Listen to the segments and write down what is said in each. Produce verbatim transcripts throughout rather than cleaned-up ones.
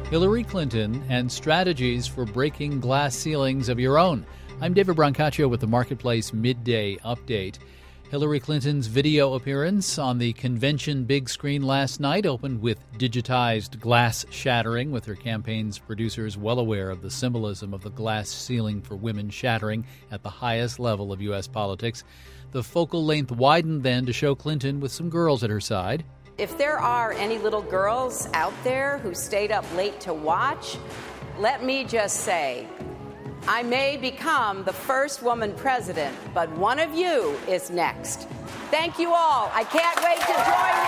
Hillary Clinton and strategies for breaking glass ceilings of your own. I'm David Brancaccio with the Marketplace Midday Update. Hillary Clinton's video appearance on the convention big screen last night opened with digitized glass shattering, with her campaign's producers well aware of the symbolism of the glass ceiling for women shattering at the highest level of U S politics. The focal length widened then to show Clinton with some girls at her side. If there are any little girls out there who stayed up late to watch, let me just say, I may become the first woman president, but one of you is next. Thank you all. I can't wait to join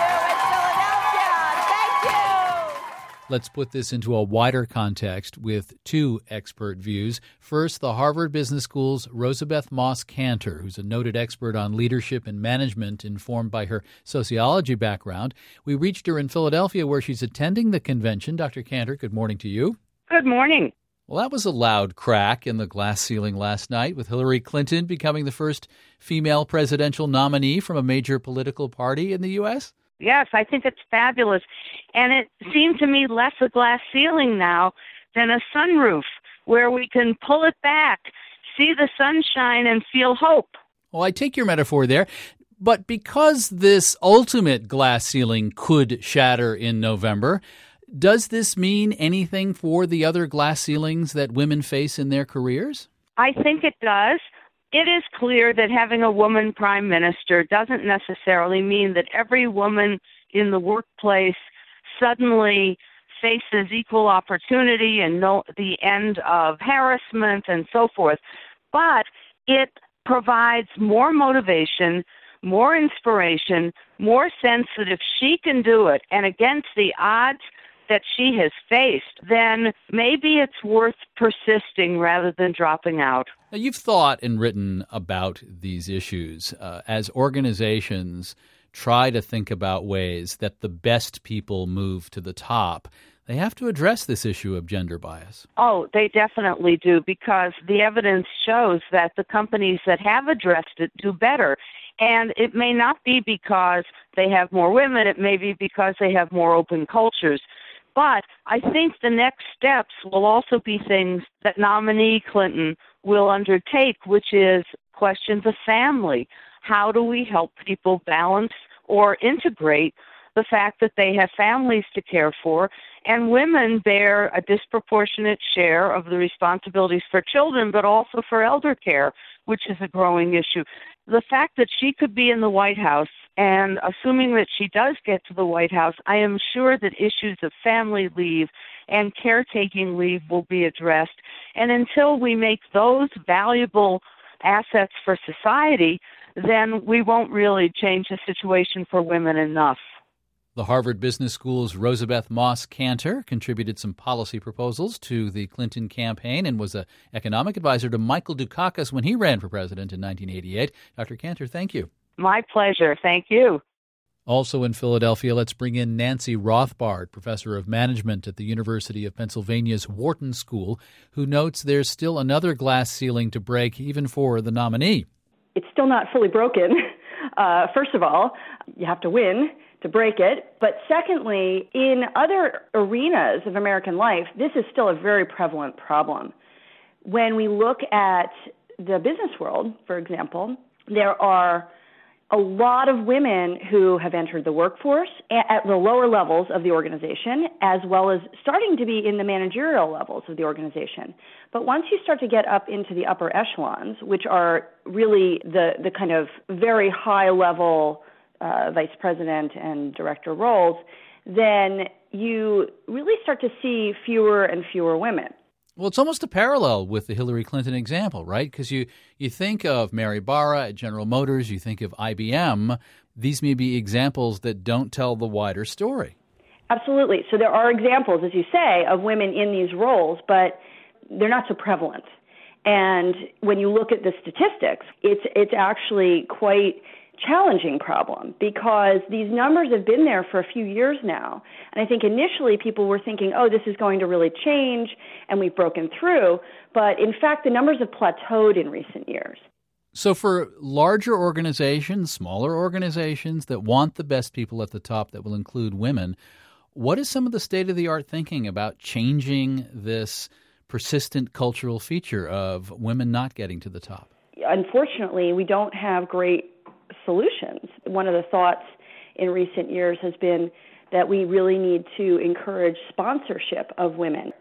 you in Philadelphia. Thank you. Let's put this into a wider context with two expert views. First, the Harvard Business School's Rosabeth Moss Kanter, who's a noted expert on leadership and management, informed by her sociology background. We reached her in Philadelphia, where she's attending the convention. Doctor Kanter, good morning to you. Good morning. Well, that was a loud crack in the glass ceiling last night, with Hillary Clinton becoming the first female presidential nominee from a major political party in the U S Yes, I think it's fabulous. And it seemed to me less a glass ceiling now than a sunroof where we can pull it back, see the sunshine, and feel hope. Well, I take your metaphor there. But because this ultimate glass ceiling could shatter in November, does this mean anything for the other glass ceilings that women face in their careers? I think it does. It is clear that having a woman prime minister doesn't necessarily mean that every woman in the workplace suddenly faces equal opportunity and no, the end of harassment and so forth. But it provides more motivation, more inspiration, more sense that if she can do it and against the odds that she has faced, then maybe it's worth persisting rather than dropping out. Now, you've thought and written about these issues uh, as organizations try to think about ways that the best people move to the top. They have to address this issue of gender bias. Oh, they definitely do, because the evidence shows that the companies that have addressed it do better. And it may not be because they have more women. It may be because they have more open cultures. But I think the next steps will also be things that nominee Clinton will undertake, which is questions of family. How do we help people balance or integrate the fact that they have families to care for? And women bear a disproportionate share of the responsibilities for children, but also for elder care, which is a growing issue. The fact that she could be in the White House, and assuming that she does get to the White House, I am sure that issues of family leave and caretaking leave will be addressed. And until we make those valuable assets for society, then we won't really change the situation for women enough. The Harvard Business School's Rosabeth Moss Kanter contributed some policy proposals to the Clinton campaign and was an economic advisor to Michael Dukakis when he ran for president in nineteen eighty-eight. Doctor Kanter, thank you. My pleasure. Thank you. Also in Philadelphia, let's bring in Nancy Rothbard, professor of management at the University of Pennsylvania's Wharton School, who notes there's still another glass ceiling to break even for the nominee. It's still not fully broken. Uh, first of all, you have to win to break it. But secondly, in other arenas of American life, this is still a very prevalent problem. When we look at the business world, for example, there are a lot of women who have entered the workforce at the lower levels of the organization, as well as starting to be in the managerial levels of the organization. But once you start to get up into the upper echelons, which are really the, the kind of very high-level uh, vice president and director roles, then you really start to see fewer and fewer women. Well, it's almost a parallel with the Hillary Clinton example, right? Because you, you think of Mary Barra at General Motors, you think of I B M. These may be examples that don't tell the wider story. Absolutely. So there are examples, as you say, of women in these roles, but they're not so prevalent. And when you look at the statistics, it's it's actually quite challenging problem because these numbers have been there for a few years now. And I think initially people were thinking, oh, this is going to really change and we've broken through. But in fact, the numbers have plateaued in recent years. So for larger organizations, smaller organizations that want the best people at the top that will include women, What is some of the state-of-the-art thinking about changing this persistent cultural feature of women not getting to the top? Unfortunately, we don't have great solutions. One of the thoughts in recent years has been that we really need to encourage sponsorship of women.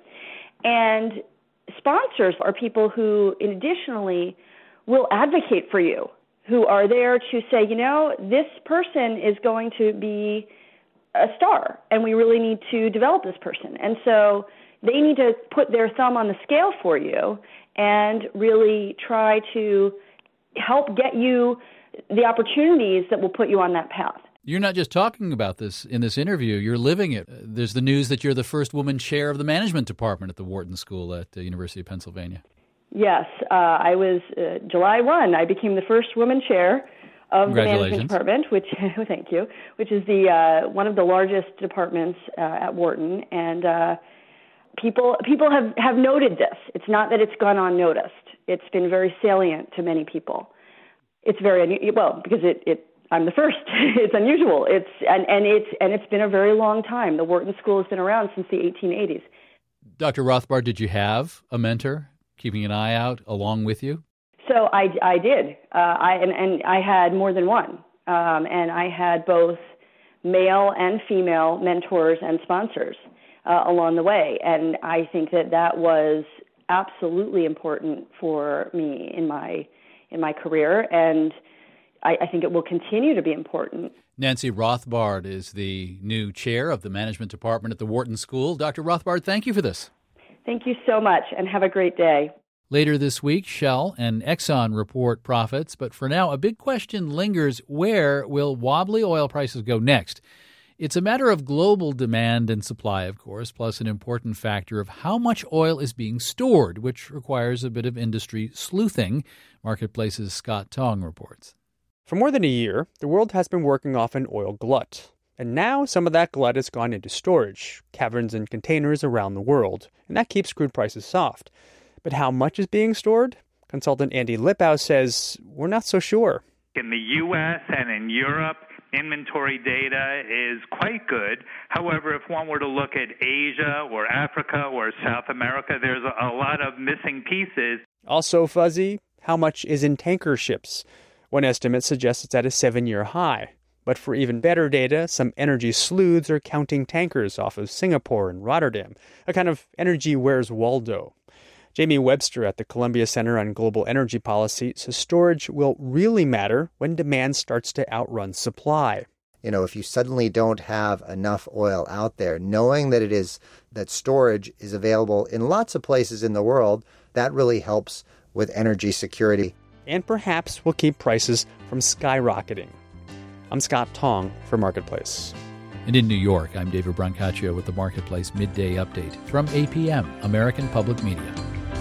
And sponsors are people who, additionally, will advocate for you, who are there to say, you know, this person is going to be a star, and we really need to develop this person. And so they need to put their thumb on the scale for you and really try to help get you the opportunities that will put you on that path. You're not just talking about this in this interview, you're living it. There's the news that you're the first woman chair of the management department at the Wharton School at the University of Pennsylvania. Yes, uh, I was, uh, July first, I became the first woman chair of the management department, which, thank you, which is the uh, one of the largest departments uh, at Wharton. And uh, people people have, have noted this. It's not that it's gone unnoticed. It's been very salient to many people. It's very unusual, well, because it, it I'm the first. It's unusual. It's and, and it's and it's been a very long time. The Wharton School has been around since the eighteen eighties. Doctor Rothbard, did you have a mentor keeping an eye out along with you? So I, I did. Uh, I and, and I had more than one, um, and I had both male and female mentors and sponsors uh, along the way. And I think that that was absolutely important for me in my in my career, and I, I think it will continue to be important. Nancy Rothbard is the new chair of the management department at the Wharton School. Doctor Rothbard, thank you for this. Thank you so much, and have a great day. Later this week, Shell and Exxon report profits, but for now, a big question lingers: where will wobbly oil prices go next? It's a matter of global demand and supply, of course, plus an important factor of how much oil is being stored, which requires a bit of industry sleuthing. Marketplace's Scott Tong reports. For more than a year, the world has been working off an oil glut. And now some of that glut has gone into storage, caverns and containers around the world, and that keeps crude prices soft. But how much is being stored? Consultant Andy Lippow says we're not so sure. In the U S and in Europe, inventory data is quite good. However, if one were to look at Asia or Africa or South America, there's a lot of missing pieces. Also fuzzy, how much is in tanker ships? One estimate suggests it's at a seven-year high. But for even better data, some energy sleuths are counting tankers off of Singapore and Rotterdam, a kind of energy Where's Waldo. Jamie Webster at the Columbia Center on Global Energy Policy says storage will really matter when demand starts to outrun supply. You know, if you suddenly don't have enough oil out there, knowing that it is that storage is available in lots of places in the world, that really helps with energy security. And perhaps will keep prices from skyrocketing. I'm Scott Tong for Marketplace. And in New York, I'm David Brancaccio with the Marketplace Midday Update from A P M, American Public Media.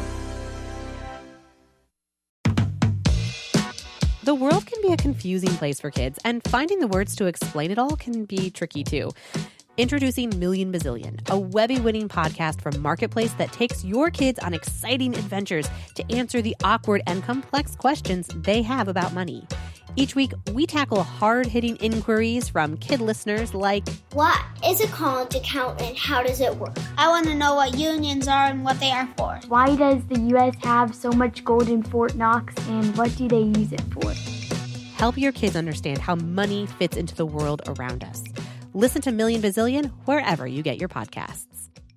The world can be a confusing place for kids, and finding the words to explain it all can be tricky too. Introducing Million Bazillion, a Webby-winning podcast from Marketplace that takes your kids on exciting adventures to answer the awkward and complex questions they have about money. Each week, we tackle hard-hitting inquiries from kid listeners like, what is a college account and how does it work? I want to know what unions are and what they are for. Why does the U S have so much gold in Fort Knox and what do they use it for? Help your kids understand how money fits into the world around us. Listen to Million Bazillion wherever you get your podcasts.